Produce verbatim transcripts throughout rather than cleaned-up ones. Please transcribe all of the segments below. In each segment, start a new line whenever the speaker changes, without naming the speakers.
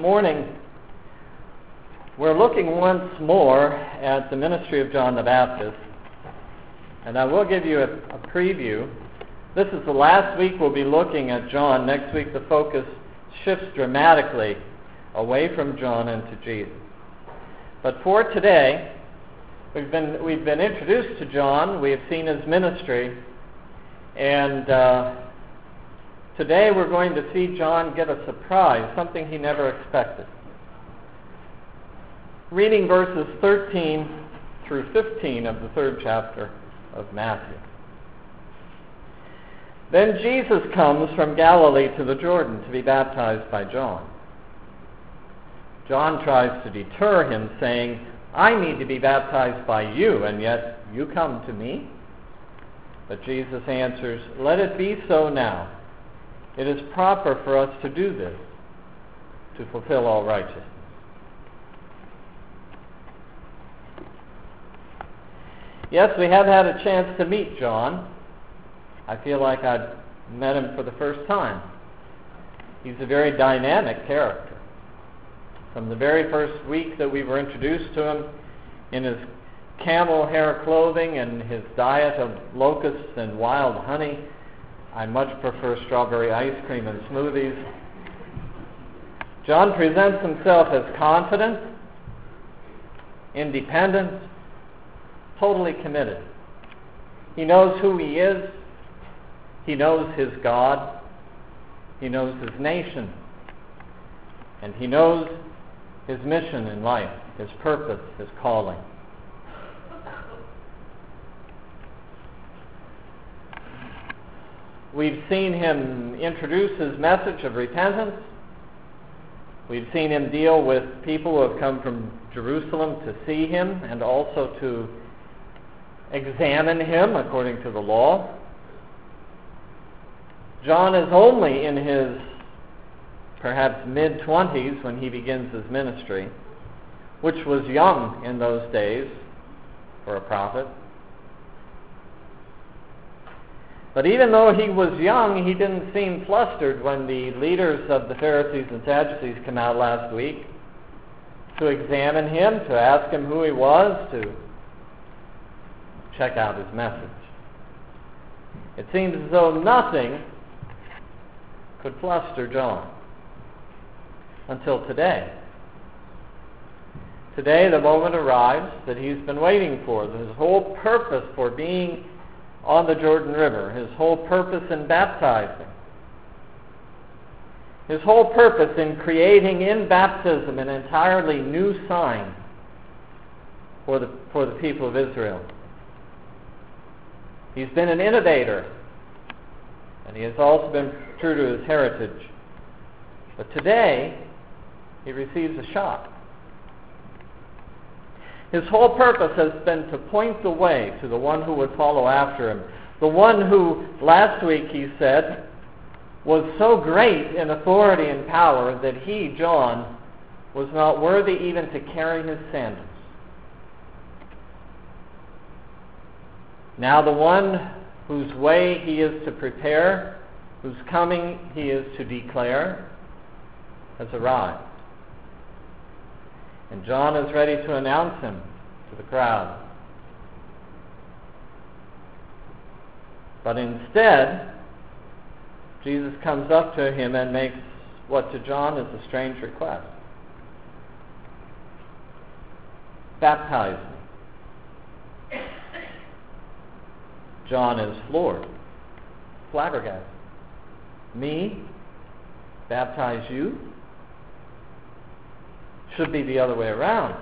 morning we're looking once more at the ministry of John the Baptist, and I will give you a, a preview. This is the last week we'll be looking at John. Next week the focus shifts dramatically away from John and to Jesus. But for today, we've been we've been introduced to John. We have seen his ministry, and uh, today we're going to see John get a surprise, something he never expected. Reading verses thirteen through fifteen of the third chapter of Matthew. Then Jesus comes from Galilee to the Jordan to be baptized by John. John tries to deter him, saying, "I need to be baptized by you, and yet you come to me?" But Jesus answers, "Let it be so now. It is proper for us to do this, to fulfill all righteousness." Yes, we have had a chance to meet John. I feel like I've met him for the first time. He's a very dynamic character. From the very first week that we were introduced to him, in his camel hair clothing and his diet of locusts and wild honey, I much prefer strawberry ice cream and smoothies. John presents himself as confident, independent, totally committed. He knows who he is. He knows his God. He knows his nation. And he knows his mission in life, his purpose, his calling. We've seen him introduce his message of repentance. We've seen him deal with people who have come from Jerusalem to see him and also to examine him according to the law. John is only in his perhaps mid-twenties when he begins his ministry, which was young in those days for a prophet. But even though he was young, he didn't seem flustered when the leaders of the Pharisees and Sadducees came out last week to examine him, to ask him who he was, to check out his message. It seems as though nothing could fluster John until today. Today the moment arrives that he's been waiting for. His whole purpose for being on the Jordan River, his whole purpose in baptizing, his whole purpose in creating in baptism an entirely new sign for the, for the people of Israel. He's been an innovator, and he has also been true to his heritage. But today, he receives a shock. His whole purpose has been to point the way to the one who would follow after him. The one who, last week he said, was so great in authority and power that he, John, was not worthy even to carry his sandals. Now the one whose way he is to prepare, whose coming he is to declare, has arrived. And John is ready to announce him to the crowd. But instead, Jesus comes up to him and makes what to John is a strange request. Baptize me. John is floored, flabbergasted. Me? Baptize you? Should be the other way around.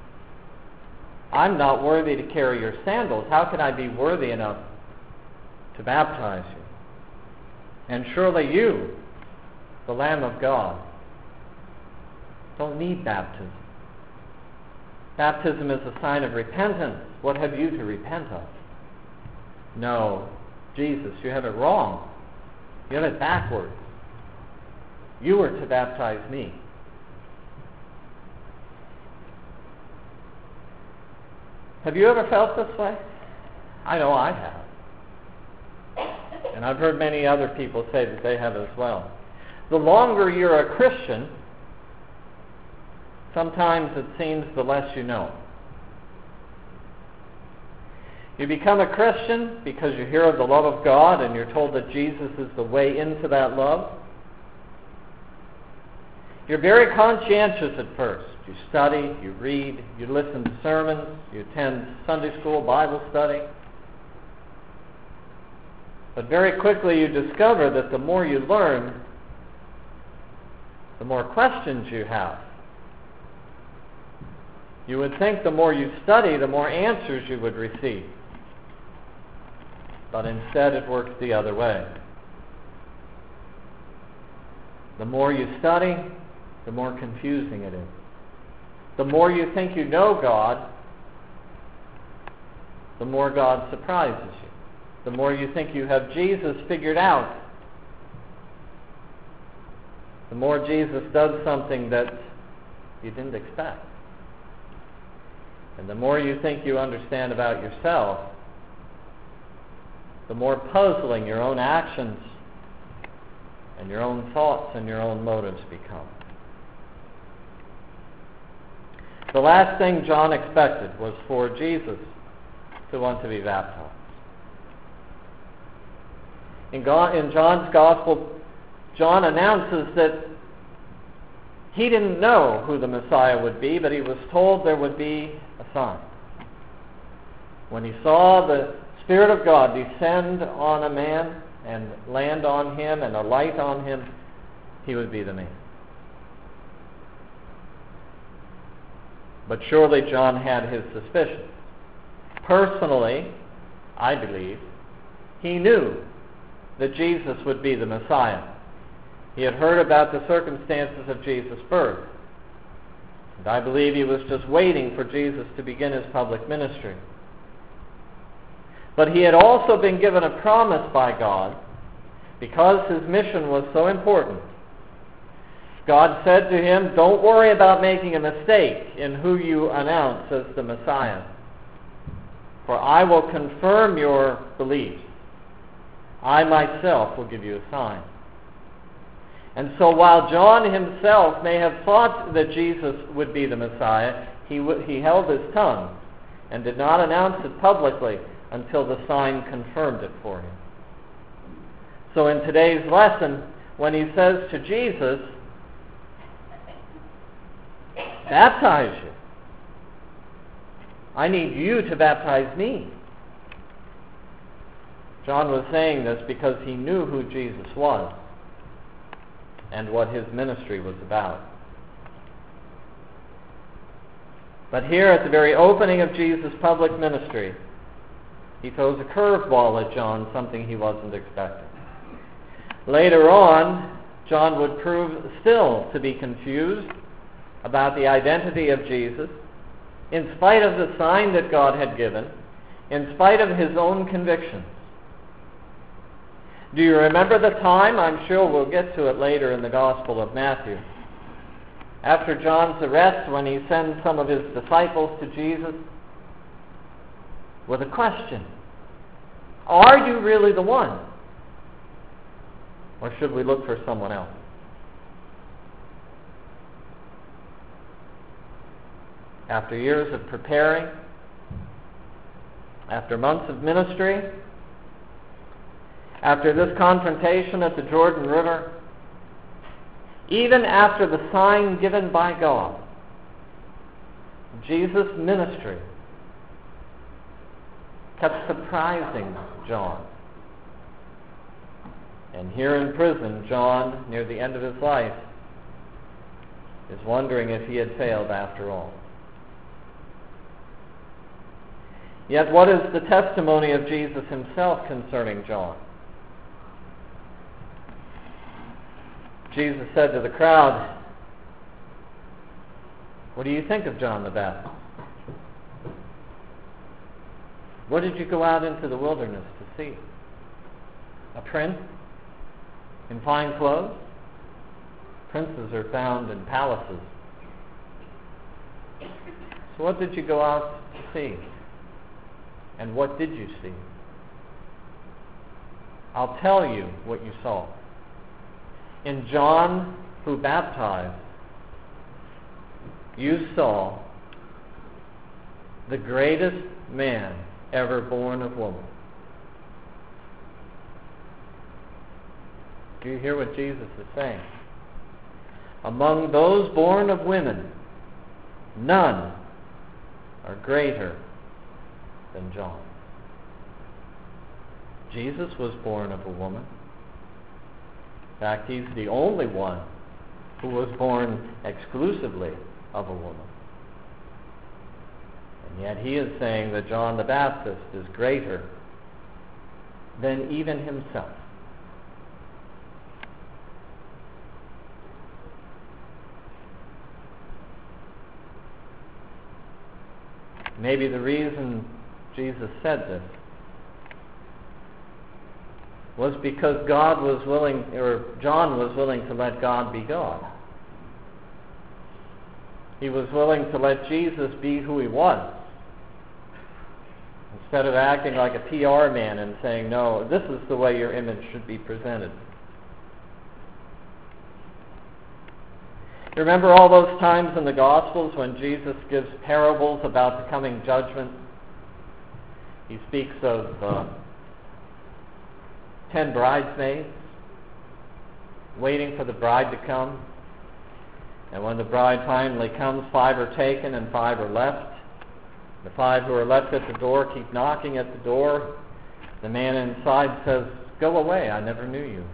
I'm not worthy to carry your sandals. How can I be worthy enough to baptize you? And surely you, the Lamb of God, don't need baptism. Baptism is a sign of repentance. What have you to repent of? No, Jesus, you have it wrong. You have it backwards. You were to baptize me. Have you ever felt this way? I know I have. And I've heard many other people say that they have as well. The longer you're a Christian, sometimes it seems the less you know. You become a Christian because you hear of the love of God and you're told that Jesus is the way into that love. You're very conscientious at first. You study, you read, you listen to sermons, you attend Sunday school, Bible study. But very quickly you discover that the more you learn, the more questions you have. You would think the more you study, the more answers you would receive. But instead it works the other way. The more you study, the more confusing it is. The more you think you know God, the more God surprises you. The more you think you have Jesus figured out, the more Jesus does something that you didn't expect. And the more you think you understand about yourself, the more puzzling your own actions and your own thoughts and your own motives become. The last thing John expected was for Jesus to want to be baptized. In, God, in John's Gospel, John announces that he didn't know who the Messiah would be, but he was told there would be a sign. When he saw the Spirit of God descend on a man and land on him and a light on him, he would be the man. But surely John had his suspicions. Personally, I believe, he knew that Jesus would be the Messiah. He had heard about the circumstances of Jesus' birth. And I believe he was just waiting for Jesus to begin his public ministry. But he had also been given a promise by God, because his mission was so important. God said to him, don't worry about making a mistake in who you announce as the Messiah, for I will confirm your beliefs. I myself will give you a sign. And so while John himself may have thought that Jesus would be the Messiah, he, w- he held his tongue and did not announce it publicly until the sign confirmed it for him. So in today's lesson, when he says to Jesus, baptize you, I need you to baptize me, John was saying this because he knew who Jesus was and what his ministry was about. But here at the very opening of Jesus' public ministry, he throws a curveball at John, something he wasn't expecting. Later on, John would prove still to be confused about the identity of Jesus, in spite of the sign that God had given, in spite of his own convictions. Do you remember the time? I'm sure we'll get to it later in the Gospel of Matthew. After John's arrest, when he sends some of his disciples to Jesus with a question, are you really the one? Or should we look for someone else? After years of preparing, after months of ministry, after this confrontation at the Jordan River, even after the sign given by God, Jesus' ministry kept surprising John. And here in prison, John, near the end of his life, is wondering if he had failed after all. Yet what is the testimony of Jesus himself concerning John? Jesus said to the crowd, what do you think of John the Baptist? What did you go out into the wilderness to see? A prince in fine clothes? Princes are found in palaces. So what did you go out to see? And what did you see? I'll tell you what you saw. In John, who baptized, you saw the greatest man ever born of woman. Do you hear what Jesus is saying? Among those born of women, none are greater than John. Jesus was born of a woman. In fact, he's the only one who was born exclusively of a woman. And yet he is saying that John the Baptist is greater than even himself. Maybe the reason Jesus said this was because God was willing, or John was willing to let God be God. He was willing to let Jesus be who he was, instead of acting like a P R man and saying, no, this is the way your image should be presented. You remember all those times in the Gospels when Jesus gives parables about the coming judgment? He speaks of uh, ten bridesmaids waiting for the bride to come. And when the bride finally comes, five are taken and five are left. The five who are left at the door keep knocking at the door. The man inside says, "Go away, I never knew you."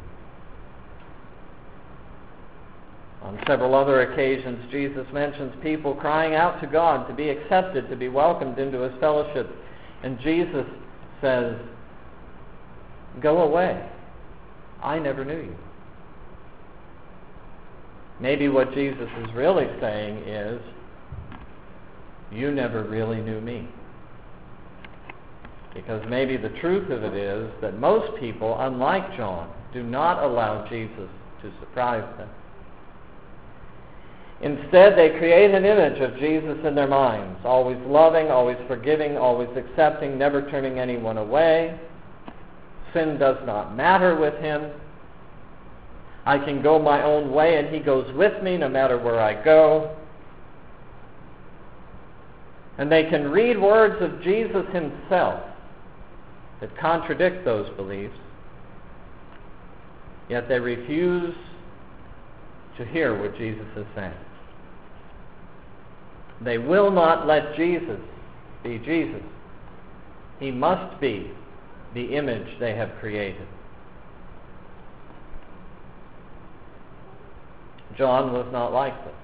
On several other occasions, Jesus mentions people crying out to God to be accepted, to be welcomed into his fellowship. And Jesus says, "Go away, I never knew you." Maybe what Jesus is really saying is, you never really knew me. Because maybe the truth of it is that most people, unlike John, do not allow Jesus to surprise them. Instead, they create an image of Jesus in their minds, always loving, always forgiving, always accepting, never turning anyone away. Sin does not matter with him. I can go my own way and he goes with me no matter where I go. And they can read words of Jesus himself that contradict those beliefs, yet they refuse to hear what Jesus is saying. They will not let Jesus be Jesus. He must be the image they have created. John was not like this.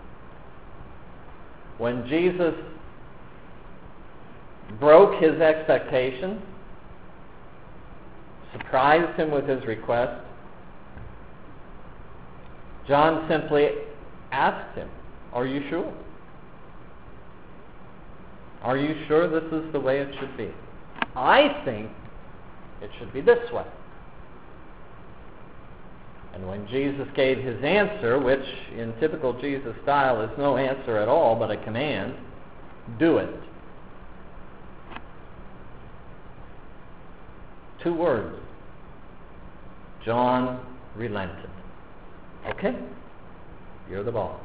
When Jesus broke his expectation, surprised him with his request, John simply asked him, "Are you sure? Are you sure this is the way it should be? I think it should be this way." And when Jesus gave his answer, which in typical Jesus style is no answer at all but a command, do it. Two words. John relented. Okay, you're the boss.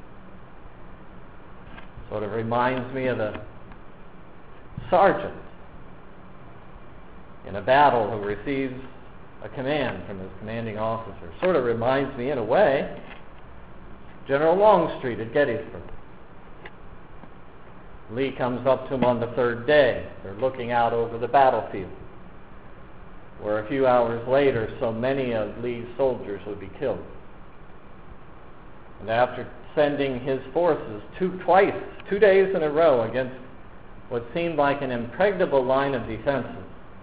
Sort of reminds me of a sergeant in a battle who receives a command from his commanding officer. Sort of reminds me, in a way, General Longstreet at Gettysburg. Lee comes up to him on the third day. They're looking out over the battlefield, where a few hours later so many of Lee's soldiers would be killed. And after sending his forces two, twice, two days in a row against what seemed like an impregnable line of defenses,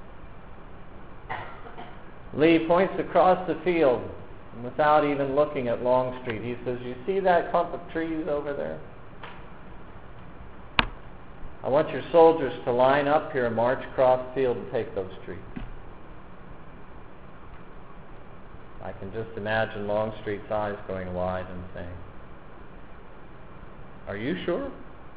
Lee points across the field, and without even looking at Longstreet, he says, "You see that clump of trees over there? I want your soldiers to line up here and march across the field and take those trees." I can just imagine Longstreet's eyes going wide and saying, "Are you sure?"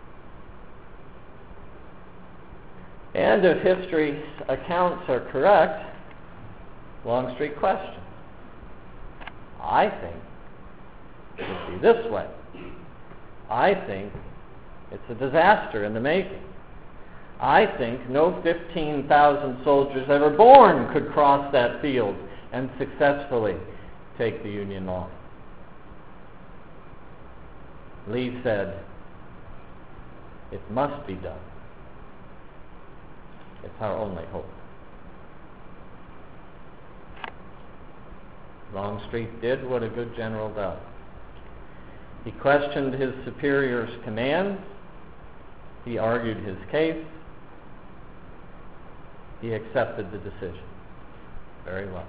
And if history's accounts are correct, Longstreet questions. "I think it should be this way. I think it's a disaster in the making. I think no fifteen thousand soldiers ever born could cross that field and successfully take the Union line. Lee said, it must be done. It's our only hope. Longstreet did what a good general does. He questioned his superior's commands. He argued his case. He accepted the decision. Very well.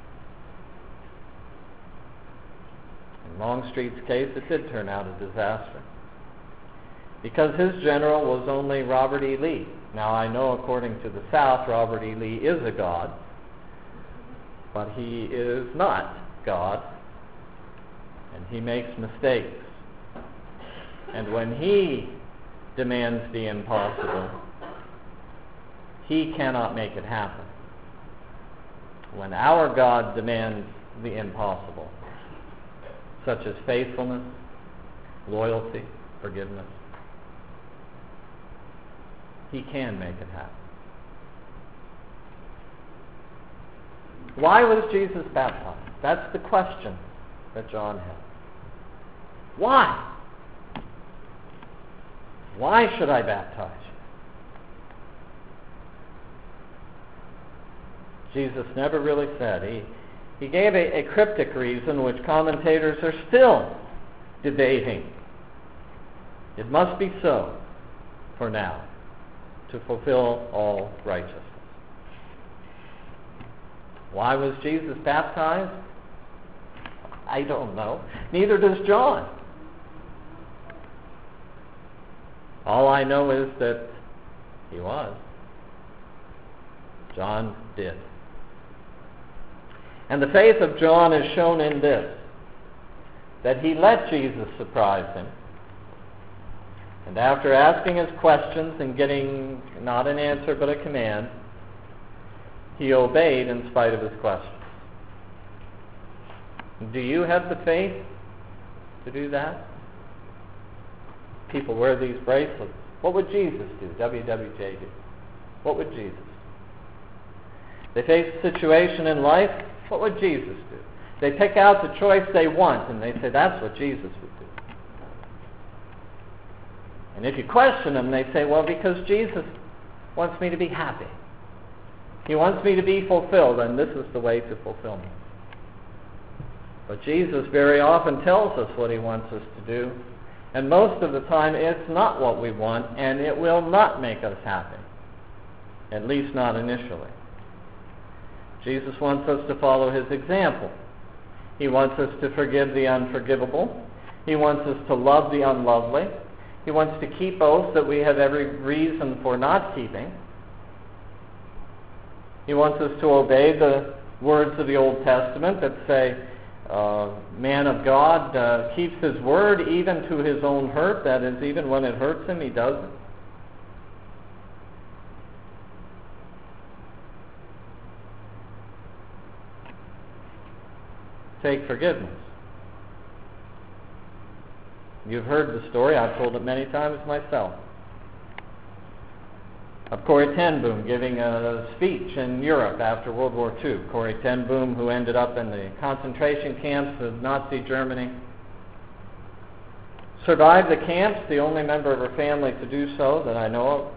In Longstreet's case, it did turn out a disaster, because his general was only Robert E. Lee. Now, I know according to the South, Robert E. Lee is a god, but he is not God, and he makes mistakes. And when he demands the impossible, he cannot make it happen. When our God demands the impossible, such as faithfulness, loyalty, forgiveness, he can make it happen. Why was Jesus baptized? That's the question that John had. Why? Why should I baptize you? Jesus never really said. He, he gave a, a cryptic reason which commentators are still debating. It must be so for now, to fulfill all righteousness. Why was Jesus baptized? I don't know. Neither does John. All I know is that he was. John did. And the faith of John is shown in this, that he let Jesus surprise him. And after asking his questions and getting not an answer but a command, he obeyed in spite of his questions. Do you have the faith to do that? People wear these bracelets. What would Jesus do? W W J do. What would Jesus do? They face a situation in life. What would Jesus do? They pick out the choice they want, and they say, that's what Jesus would do. And if you question them, they say, well, because Jesus wants me to be happy. He wants me to be fulfilled, and this is the way to fulfillment. But Jesus very often tells us what he wants us to do, and most of the time it's not what we want, and it will not make us happy, at least not initially. Jesus wants us to follow his example. He wants us to forgive the unforgivable. He wants us to love the unlovely. He wants to keep oaths that we have every reason for not keeping. He wants us to obey the words of the Old Testament that say, uh, man of God uh, keeps his word even to his own hurt. That is, even when it hurts him, he does it. Take forgiveness. You've heard the story. I've told it many times myself. Of Corrie ten Boom giving a speech in Europe after World War Two. Corrie ten Boom, who ended up in the concentration camps of Nazi Germany, survived the camps, the only member of her family to do so that I know of.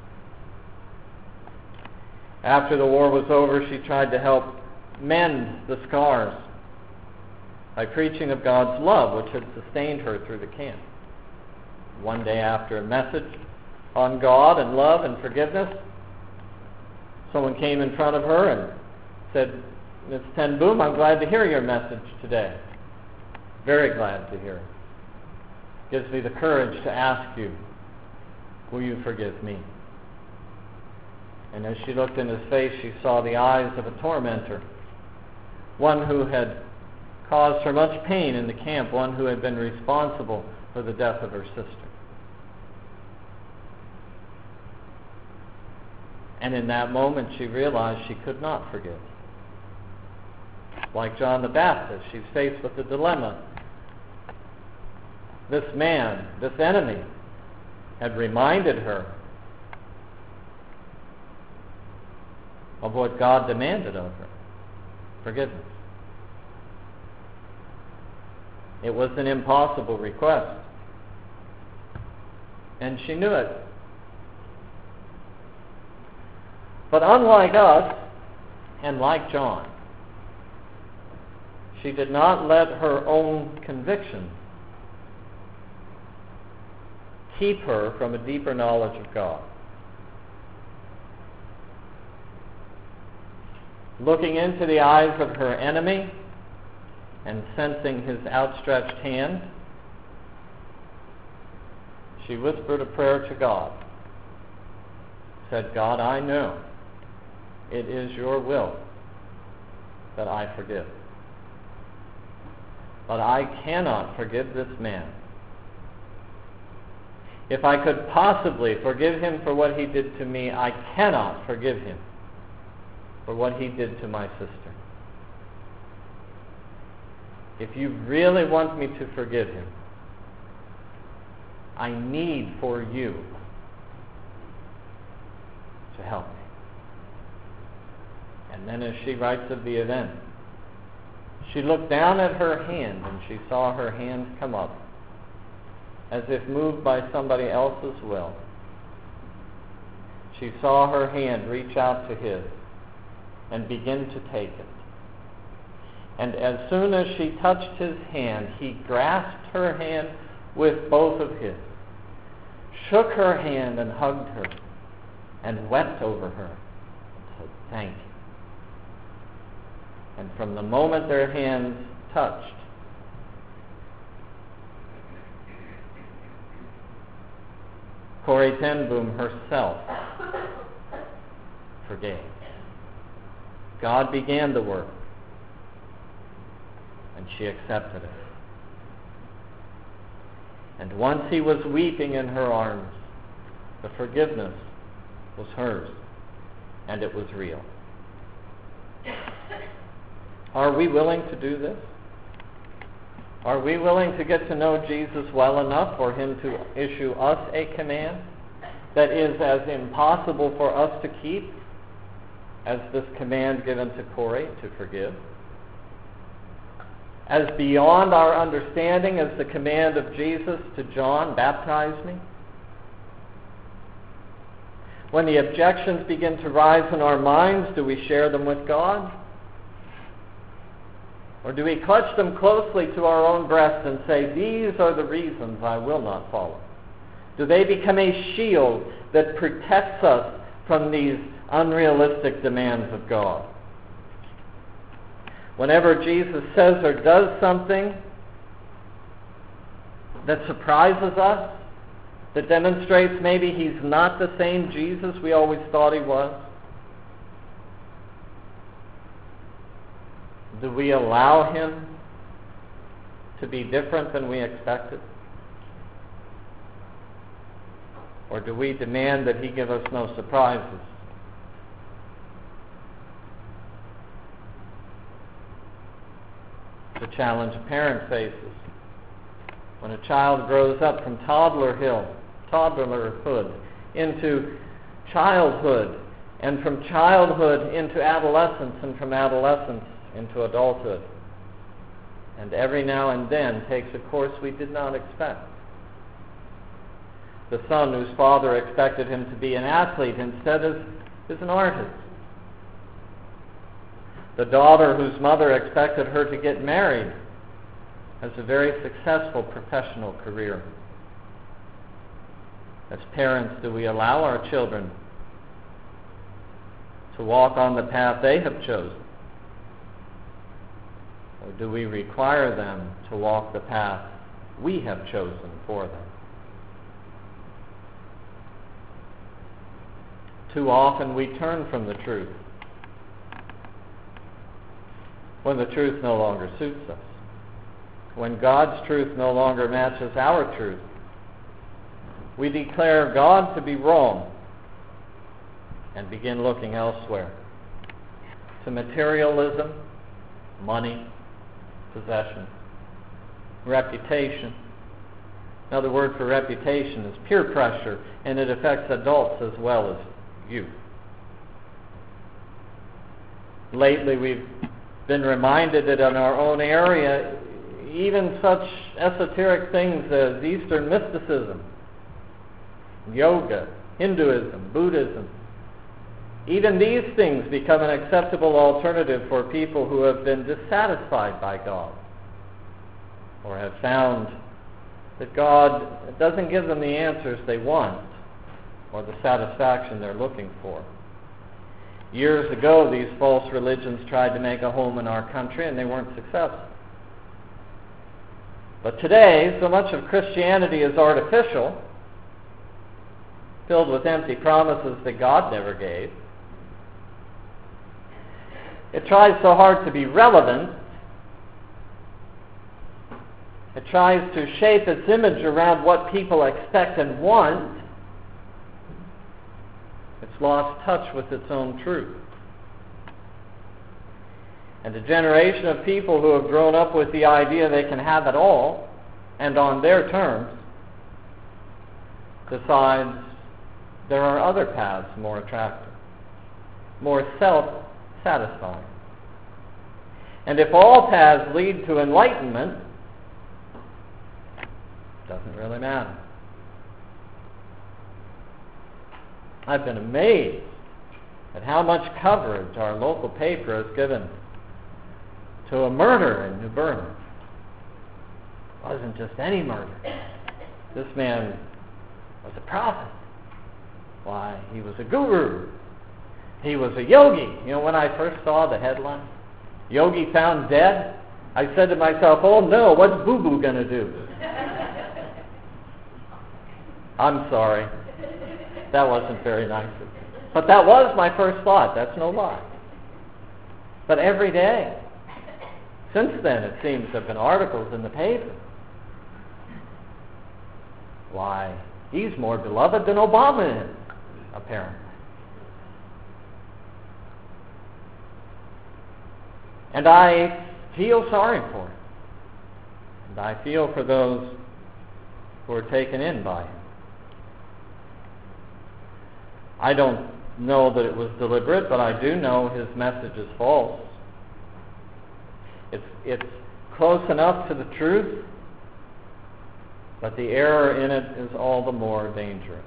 After the war was over, she tried to help mend the scars by preaching of God's love, which had sustained her through the camp. One day after a message on God and love and forgiveness, someone came in front of her and said, Miss ten Boom, I'm glad to hear your message today. Very glad to hear it. Gives me the courage to ask you, will you forgive me? And as she looked in his face, she saw the eyes of a tormentor, one who had caused her much pain in the camp, one who had been responsible for the death of her sister. And in that moment, she realized she could not forgive. Like John the Baptist, she's faced with the dilemma. This man, this enemy, had reminded her of what God demanded of her: forgiveness. It was an impossible request, and she knew it. But unlike us, and like John, she did not let her own convictions keep her from a deeper knowledge of God. Looking into the eyes of her enemy and sensing his outstretched hand, she whispered a prayer to God. Said, God, I know it is your will that I forgive. But I cannot forgive this man. If I could possibly forgive him for what he did to me, I cannot forgive him for what he did to my sister. If you really want me to forgive him, I need for you to help me. And then as she writes of the event, she looked down at her hand and she saw her hand come up as if moved by somebody else's will. She saw her hand reach out to his and begin to take it. And as soon as she touched his hand, he grasped her hand with both of his, shook her hand and hugged her, and wept over her and said, thank you. And from the moment their hands touched, Corrie ten Boom herself forgave. God began the work, and she accepted it. And once he was weeping in her arms, the forgiveness was hers, and it was real. Are we willing to do this? Are we willing to get to know Jesus well enough for him to issue us a command that is as impossible for us to keep as this command given to Corrie to forgive? As beyond our understanding as the command of Jesus to John, baptize me? When the objections begin to rise in our minds, do we share them with God? Or do we clutch them closely to our own breast and say, these are the reasons I will not follow? Do they become a shield that protects us from these unrealistic demands of God? Whenever Jesus says or does something that surprises us, that demonstrates maybe he's not the same Jesus we always thought he was, do we allow him to be different than we expected? Or do we demand that he give us no surprises? The challenge a parent faces when a child grows up from toddlerhood, toddlerhood into childhood, and from childhood into adolescence, and from adolescence into adulthood, and every now and then takes a course we did not expect. The son whose father expected him to be an athlete instead is, is an artist. The daughter whose mother expected her to get married has a very successful professional career. As parents, do we allow our children to walk on the path they have chosen? Or do we require them to walk the path we have chosen for them? Too often we turn from the truth when the truth no longer suits us, when God's truth no longer matches our truth. We declare God to be wrong and begin looking elsewhere, to materialism, money, possession, reputation, Another word for reputation is peer pressure, and it affects adults as well as youth. Lately, we've been reminded that in our own area, even such esoteric things as Eastern mysticism, yoga, Hinduism, Buddhism, even these things become an acceptable alternative for people who have been dissatisfied by God, or have found that God doesn't give them the answers they want or the satisfaction they're looking for. Years ago, these false religions tried to make a home in our country, and they weren't successful. But today, so much of Christianity is artificial, filled with empty promises that God never gave. It tries so hard to be relevant. It tries to shape its image around what people expect and want. It's lost touch with its own truth. And a generation of people who have grown up with the idea they can have it all, and on their terms, decides there are other paths more attractive, more self-satisfying. And if all paths lead to enlightenment, it doesn't really matter. I've been amazed at how much coverage our local paper has given to a murder in New Bern. It wasn't just any murder. This man was a prophet. Why, he was a guru. He was a yogi. You know, when I first saw the headline, Yogi found dead, I said to myself, oh no, what's Boo Boo going to do? I'm sorry. That wasn't very nice. But that was my first thought. That's no lie. But every day, since then, it seems there have been articles in the paper. Why, he's more beloved than Obama is, apparently. And I feel sorry for him. And I feel for those who are taken in by him. I don't know that it was deliberate, but I do know his message is false. It's, it's close enough to the truth, but the error in it is all the more dangerous.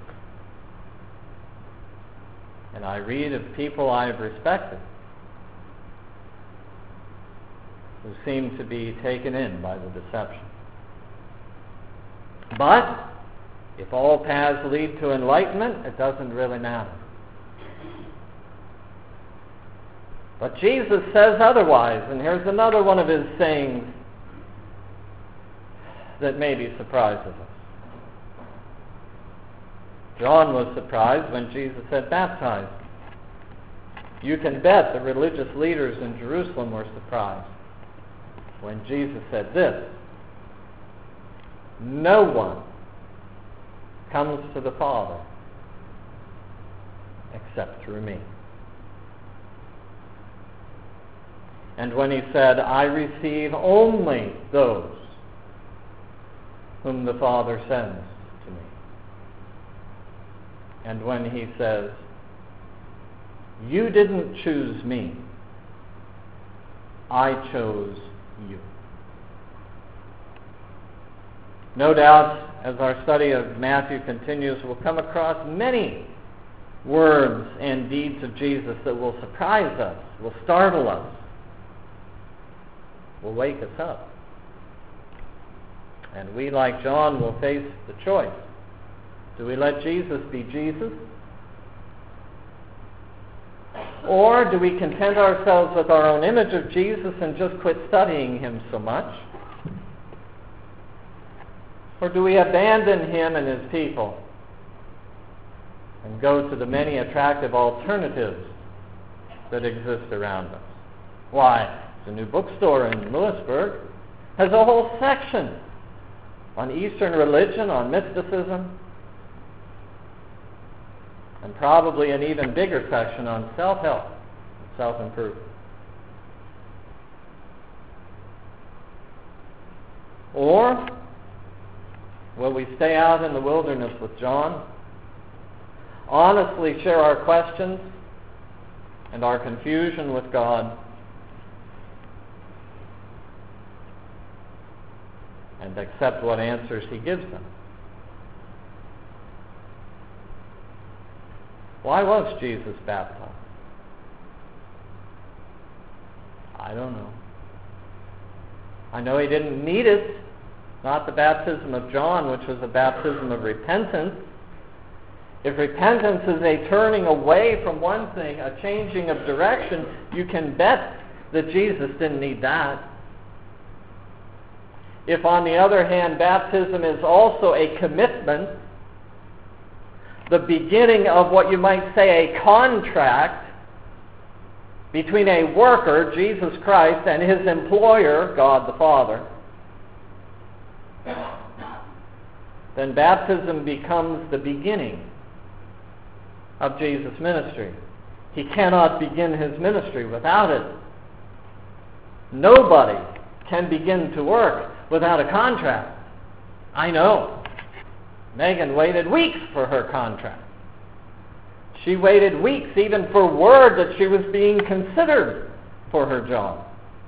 And I read of people I have respected who seem to be taken in by the deception. But if all paths lead to enlightenment, it doesn't really matter. But Jesus says otherwise, and here's another one of his sayings that maybe surprises us. John was surprised when Jesus said, baptize. You can bet the religious leaders in Jerusalem were surprised when Jesus said this, no one comes to the Father except through me. And when he said, I receive only those whom the Father sends to me. And when he says, you didn't choose me, I chose you. No doubt, as our study of Matthew continues, we'll come across many words and deeds of Jesus that will surprise us, will startle us, will wake us up. And we, like John, will face the choice. Do we let Jesus be Jesus? Or do we content ourselves with our own image of Jesus and just quit studying him so much? Or do we abandon him and his people and go to the many attractive alternatives that exist around us? Why, the new bookstore in Lewisburg has a whole section on Eastern religion, on mysticism, and probably an even bigger section on self-help, self-improvement. Or Will we stay out in the wilderness with John? Honestly share our questions and our confusion with God, and accept what answers he gives them? Why was Jesus baptized? I don't know. I know he didn't need it. Not the baptism of John, which was a baptism of repentance. If repentance is a turning away from one thing, a changing of direction, you can bet that Jesus didn't need that. If, on the other hand, baptism is also a commitment, the beginning of what you might say a contract between a worker, Jesus Christ, and his employer, God the Father, then baptism becomes the beginning of Jesus' ministry. He cannot begin his ministry without it. Nobody can begin to work without a contract. I know. Megan waited weeks for her contract. She waited weeks even for word that she was being considered for her job.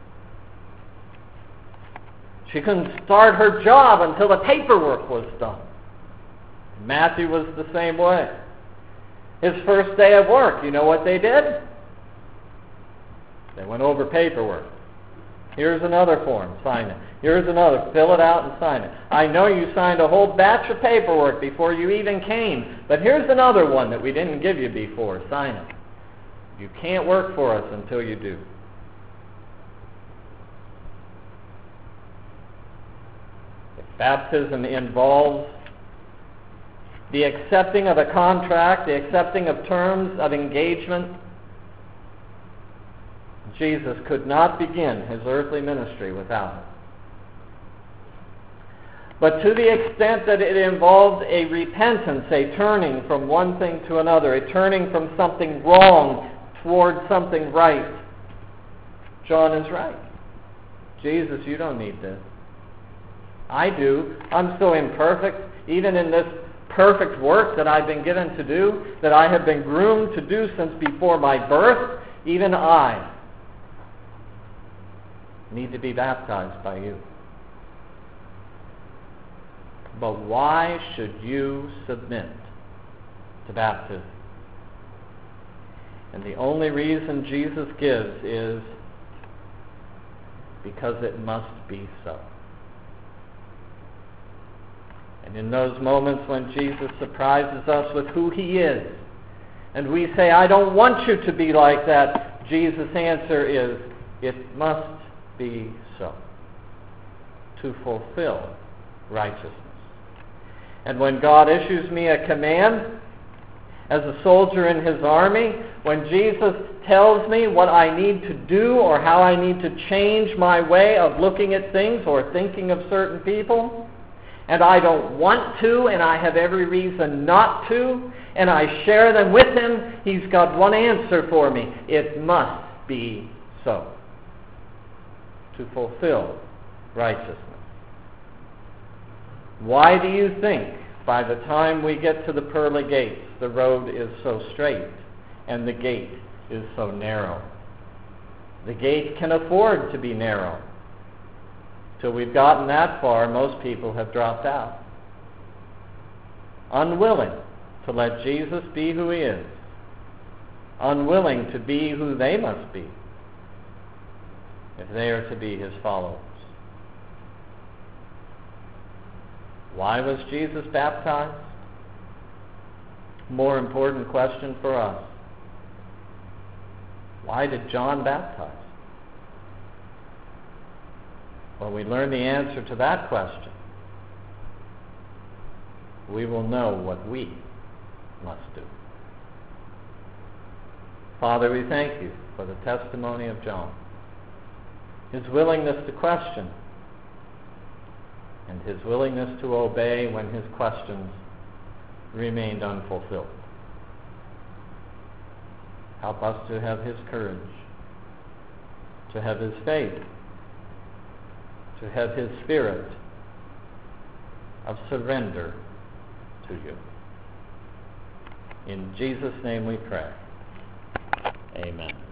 She couldn't start her job until the paperwork was done. Matthew was the same way. His first day of work, you know what they did? They went over paperwork. Here's another form, sign it. Here's another, fill it out and sign it. I know you signed a whole batch of paperwork before you even came, but here's another one that we didn't give you before, sign it. You can't work for us until you do. If baptism involves the accepting of a contract, the accepting of terms of engagement, Jesus could not begin his earthly ministry without it. But to the extent that it involved a repentance, a turning from one thing to another, a turning from something wrong towards something right, John is right. Jesus, you don't need this. I do. I'm so imperfect, even in this perfect work that I've been given to do, that I have been groomed to do since before my birth, even I need to be baptized by you. But why should you submit to baptism? And the only reason Jesus gives is because it must be so. And in those moments when Jesus surprises us with who he is, and we say, I don't want you to be like that, Jesus' answer is, it must be so, to fulfill righteousness. And when God issues me a command, as a soldier in his army, when Jesus tells me what I need to do or how I need to change my way of looking at things or thinking of certain people, and I don't want to, and I have every reason not to, and I share them with him, he's got one answer for me. It must be so, to fulfill righteousness. Why do you think by the time we get to the pearly gates, the road is so straight and the gate is so narrow? The gate can afford to be narrow. Till we've gotten that far, most people have dropped out, unwilling to let Jesus be who he is, unwilling to be who they must be if they are to be his followers. Why was Jesus baptized? More important question for us. Why did John baptize? When we learn the answer to that question, we will know what we must do. Father, we thank you for the testimony of John, his willingness to question, and his willingness to obey when his questions remained unfulfilled. Help us to have his courage, to have his faith, to have his spirit, of surrender to you. In Jesus' name we pray. Amen.